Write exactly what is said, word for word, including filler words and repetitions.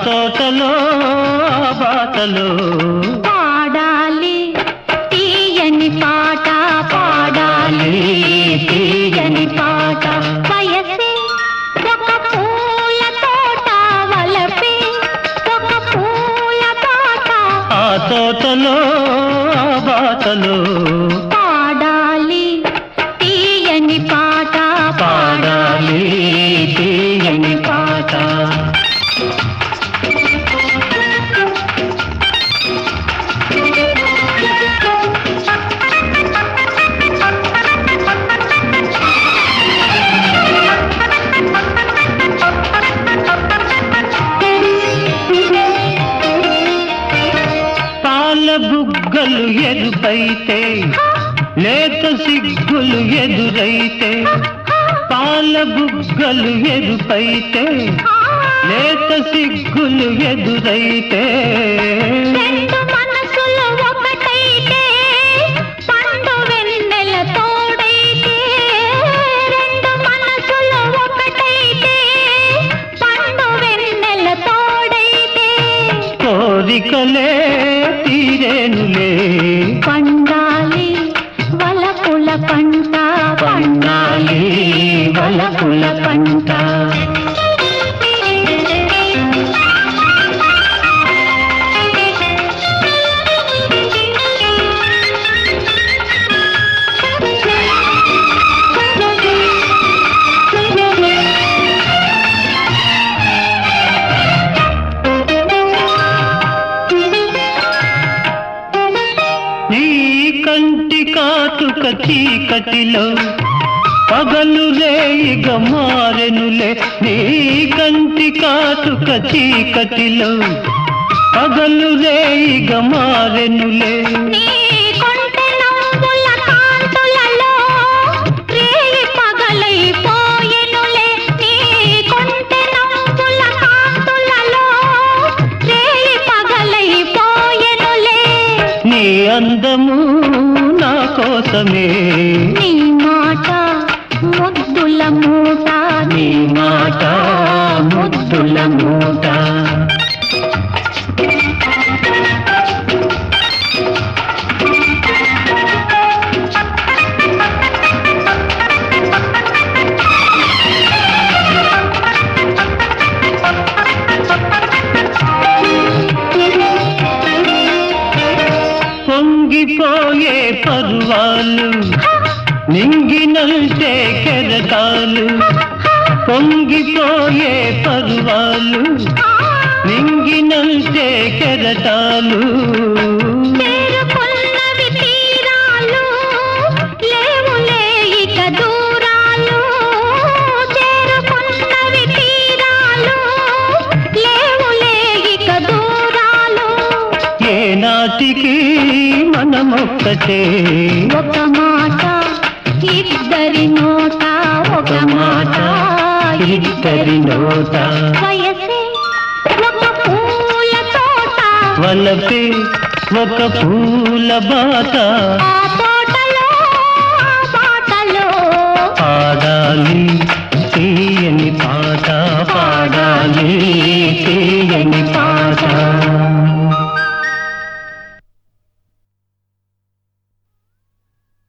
తోటలో ఆ బాటలో పాడాలి తీయని పాట పాడాలి తీయని పాట వయసే ఒక పూల తోట వలపే ఒక పూల తోట ఆ తోటలో ఆ బాటలో పాడాలి తీయని పాట పాడాలి తీయని పాట పాల బుగ్గలు ఎరుపైతే లేత సిగ్గులు ఎదురైతే పాల బుగ్గలు ఎరుపైతే లేత సిగ్గులు ఎదురైతే రెండు మనసులు ఒకటైతే పండు వెన్నెల తోడైతే రెండు మనసులు ఒకటైతే పండు వెన్నెల తోడైతే కోరికలే తీరేనులే పండాలి వలపుల పంట పండాలి వలపుల పంట నీ కంటి కాటుక చీకటిలో పగలు రేయిగ మారెనులే నీ కంటి కాటుక చీకటిలో పగలు రేయిగ మారెనులే నీ కొంటె నవ్వుల కాంతులలో రేయి పగలైపోయెనులే నీ కొంటె నవ్వుల కాంతులలో రేయి పగలైపోయెనులే నీ అందము నా కోసమే నీ మాట ముద్దుల మూట నీ మాట ముద్దుల మూట పొంగిపోయే పర్వాలు నింగినంటే కెరటాలు పొంగిపోయే పర్వాలు నింగినంటే కెరటాలు చేరుకున్నవి తీరాలు లేవులే ఇక దూరాలు చేరుకున్నవి తీరాలు లేవులే ఇక దూరాలు ఏనాటికి మనమొక్కటే ఒక మాట ఇద్దరి నోట ఒక మాట ఇద్దరి నోట వయసే ఒక పూల తోట వలపే ఒక పూల బాట ఆ